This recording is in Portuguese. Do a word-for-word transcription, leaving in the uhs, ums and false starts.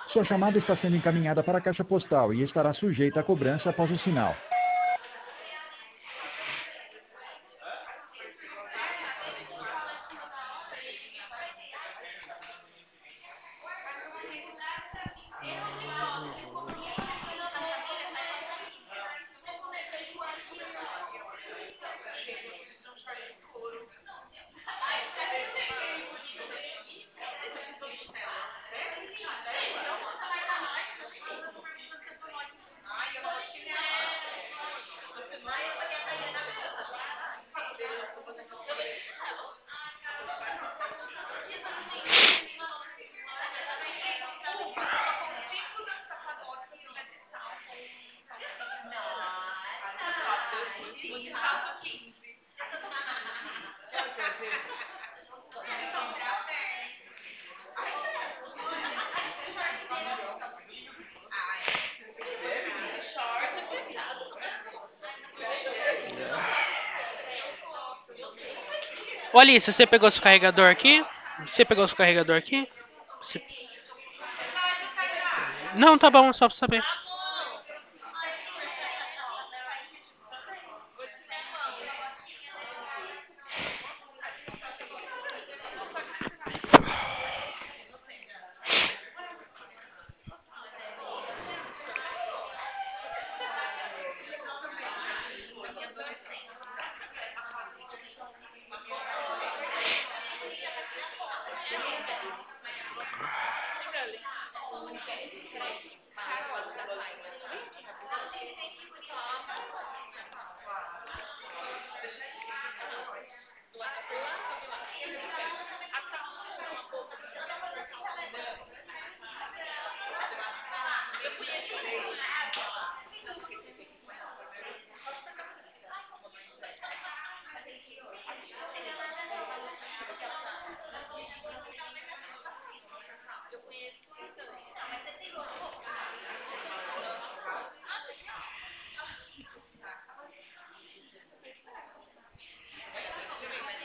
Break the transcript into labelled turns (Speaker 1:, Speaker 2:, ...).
Speaker 1: Sua chamada está sendo encaminhada para a caixa postal e estará sujeita a cobrança após o sinal.
Speaker 2: Ô Alice, você pegou seu carregador aqui? Você pegou seu carregador aqui? Você- Não, tá bom, só pra saber.